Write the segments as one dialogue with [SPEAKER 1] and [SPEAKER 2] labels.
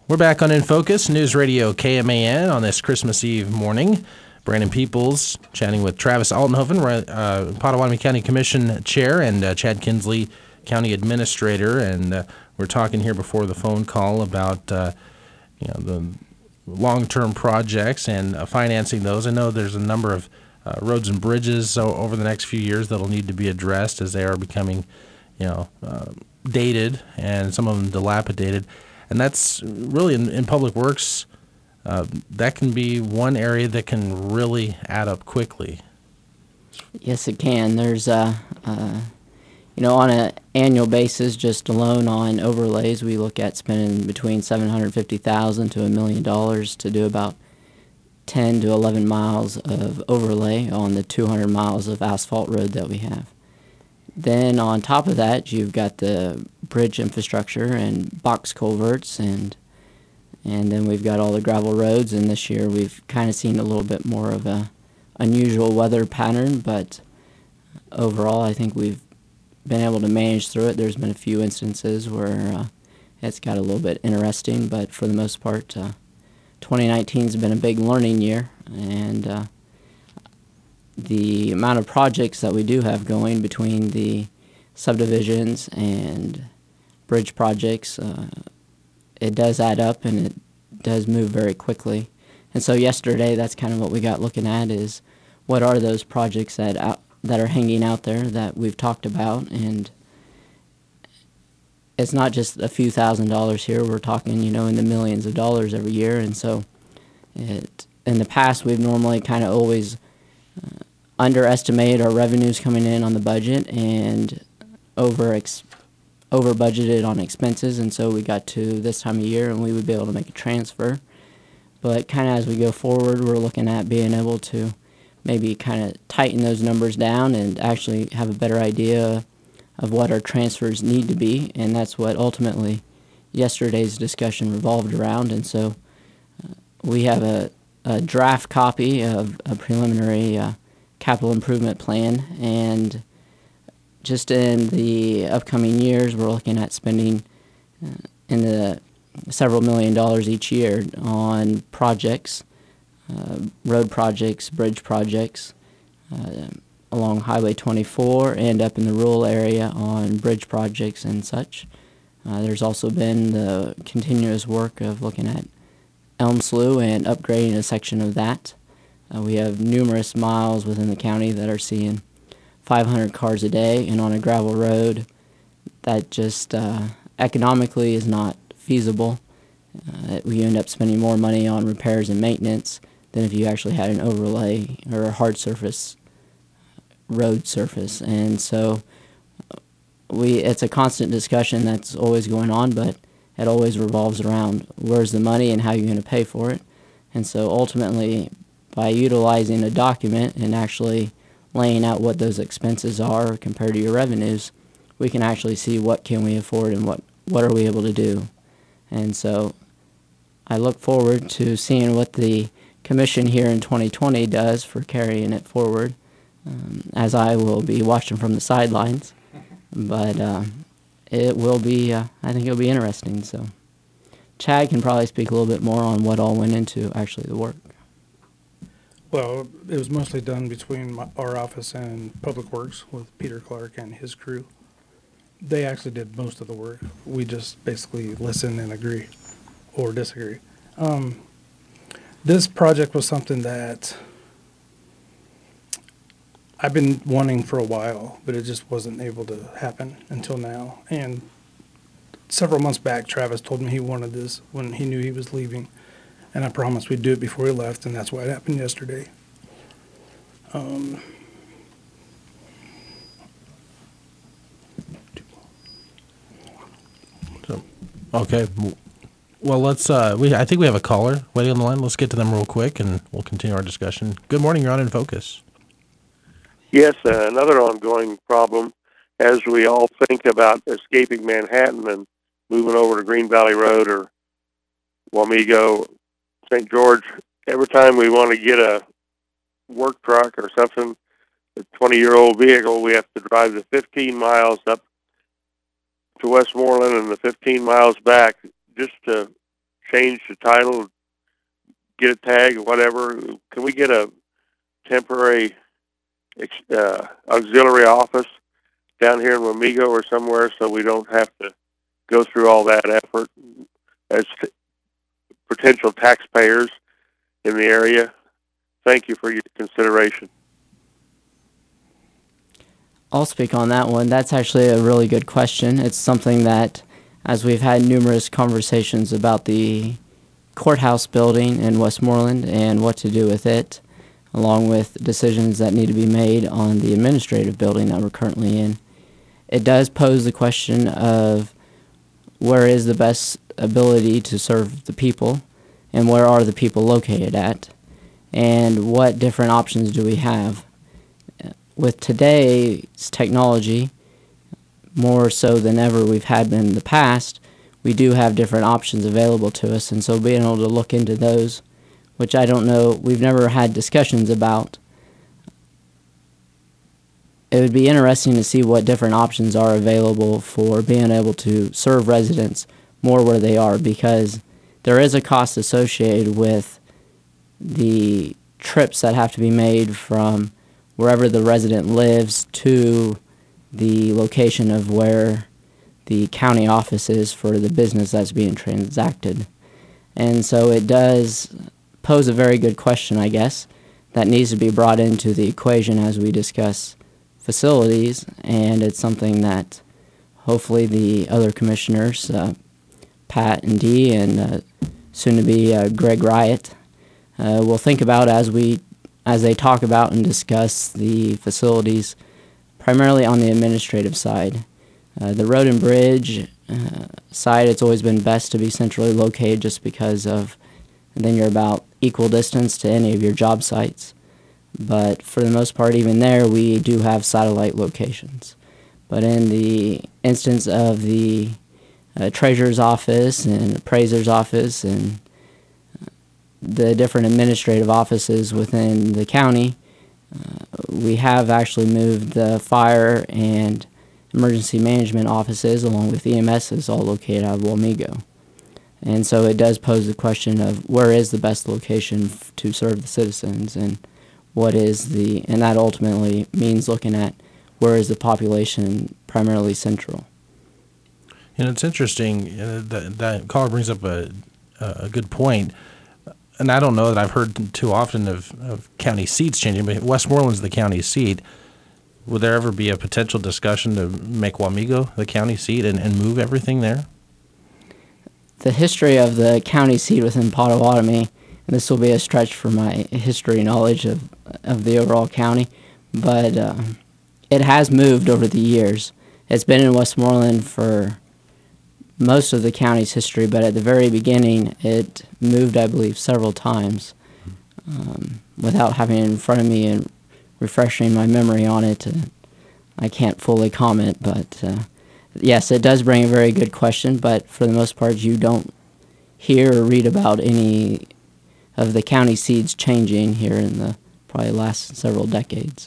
[SPEAKER 1] We're back on In Focus, News Radio KMAN on this Christmas Eve morning. Brandon Peoples chatting with Travis Altenhoven, Potawatomi County Commission Chair, and Chad Kinsley, County Administrator. And we're talking here before the phone call about the long-term projects and financing those. I know there's a number of roads and bridges over the next few years that'll need to be addressed as they are becoming, dated and some of them dilapidated. And that's really in public works. That can be one area that can really add up quickly.
[SPEAKER 2] Yes, it can. There's, on an annual basis, just alone on overlays, we look at spending between $750,000 to $1 million to do about 10 to 11 miles of overlay on the 200 miles of asphalt road that we have. Then on top of that, you've got the bridge infrastructure and box culverts, and then we've got all the gravel roads. And this year we've kind of seen a little bit more of a unusual weather pattern, but overall I think we've been able to manage through it. There's been a few instances where it's got a little bit interesting, but for the most part, 2019 has been a big learning year, and the amount of projects that we do have going between the subdivisions and bridge projects, it does add up and it does move very quickly. And so yesterday, that's kind of what we got looking at, is what are those projects that are hanging out there that we've talked about. And it's not just a few $1,000s here. We're talking, in the millions of dollars every year. And so in the past, we've normally kind of always underestimated our revenues coming in on the budget and over budgeted on expenses, and so we got to this time of year and we would be able to make a transfer. But kind of as we go forward, we're looking at being able to maybe kind of tighten those numbers down and actually have a better idea of what our transfers need to be, and that's what ultimately yesterday's discussion revolved around. And so we have a draft copy of a preliminary capital improvement plan, and just in the upcoming years, we're looking at spending in the several $1 million each year on projects, road projects, bridge projects, along Highway 24 and up in the rural area on bridge projects and such. There's also been the continuous work of looking at Elm Slough and upgrading a section of that. We have numerous miles within the county that are seeing 500 cars a day, and on a gravel road that just economically is not feasible. We end up spending more money on repairs and maintenance than if you actually had an overlay or a hard surface road surface. And so it's a constant discussion that's always going on, but it always revolves around where's the money and how you're going to pay for it. And so ultimately, by utilizing a document and actually laying out what those expenses are compared to your revenues, we can actually see what can we afford and what are we able to do. And so I look forward to seeing what the commission here in 2020 does for carrying it forward, as I will be watching from the sidelines. But it will be, I think it'll be interesting. So Chad can probably speak a little bit more on what all went into actually the work.
[SPEAKER 3] Well, it was mostly done between our office and Public Works with Peter Clark and his crew. They actually did most of the work. We just basically listen and agree or disagree. This project was something that I've been wanting for a while, but it just wasn't able to happen until now. And several months back, Travis told me he wanted this when he knew he was leaving. And I promised we'd do it before he left, and that's what happened yesterday.
[SPEAKER 1] Okay. Well, let's. I think we have a caller waiting on the line. Let's get to them real quick, and we'll continue our discussion. Good morning. You're on In Focus.
[SPEAKER 4] Yes, another ongoing problem as we all think about escaping Manhattan and moving over to Green Valley Road or Wamego, St. George. Every time we want to get a work truck or something, a 20-year-old vehicle, we have to drive the 15 miles up to Westmoreland and the 15 miles back just to change the title, get a tag or whatever? Can we get a temporary auxiliary office down here in Wamego or somewhere so we don't have to go through all that effort as potential taxpayers in the area? Thank you for your consideration.
[SPEAKER 2] I'll speak on that one. That's actually a really good question. It's something that, as we've had numerous conversations about the courthouse building in Westmoreland and what to do with it, along with decisions that need to be made on the administrative building that we're currently in, it does pose the question of where is the best ability to serve the people and where are the people located at, and what different options do we have. With today's technology, more so than ever we've had in the past, we do have different options available to us, and so being able to look into those, which I don't know, we've never had discussions about. It would be interesting to see what different options are available for being able to serve residents more where they are, because there is a cost associated with the trips that have to be made from wherever the resident lives to the location of where the county office is for the business that's being transacted. And so it does pose a very good question, I guess, that needs to be brought into the equation as we discuss facilities, and it's something that hopefully the other commissioners, Pat and Dee, and soon to be Greg Riot, will think about as they talk about and discuss the facilities, primarily on the administrative side. The road and bridge side, it's always been best to be centrally located just because of, then you're about equal distance to any of your job sites. But for the most part, even there, we do have satellite locations. But in the instance of the treasurer's office and appraiser's office and the different administrative offices within the county, we have actually moved the fire and emergency management offices along with EMSs all located out of Wamego. And so it does pose the question of where is the best location to serve the citizens, and what is and that ultimately means looking at where is the population primarily central.
[SPEAKER 1] You know, it's interesting that caller brings up a good point. And I don't know that I've heard too often of county seats changing, but Westmoreland's the county seat. Would there ever be a potential discussion to make Wamego the county seat and move everything there?
[SPEAKER 2] The history of the county seat within Potawatomi, and this will be a stretch for my history knowledge of the overall county, but it has moved over the years. It's been in Westmoreland for most of the county's history, but at the very beginning it moved, I believe, several times. Without having it in front of me and refreshing my memory on it, I can't fully comment, but yes, it does bring a very good question, but for the most part you don't hear or read about any of the county seats changing here in the probably last several decades.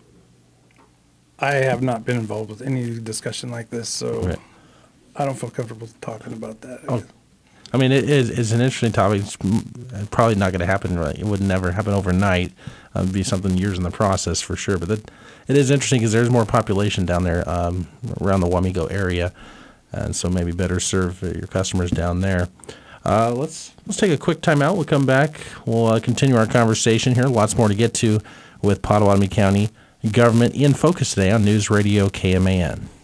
[SPEAKER 3] I have not been involved with any discussion like this, so
[SPEAKER 1] Right.
[SPEAKER 3] I don't feel comfortable talking about that.
[SPEAKER 1] Oh. I mean, it's an interesting topic. It's probably not going to happen. Right? It would never happen overnight. It'd be something years in the process for sure. But it is interesting because there's more population down there around the Wamego area, and so maybe better serve your customers down there. Let's take a quick time out. We'll come back. We'll continue our conversation here. Lots more to get to with Potawatomi County government in focus today on News Radio KMAN.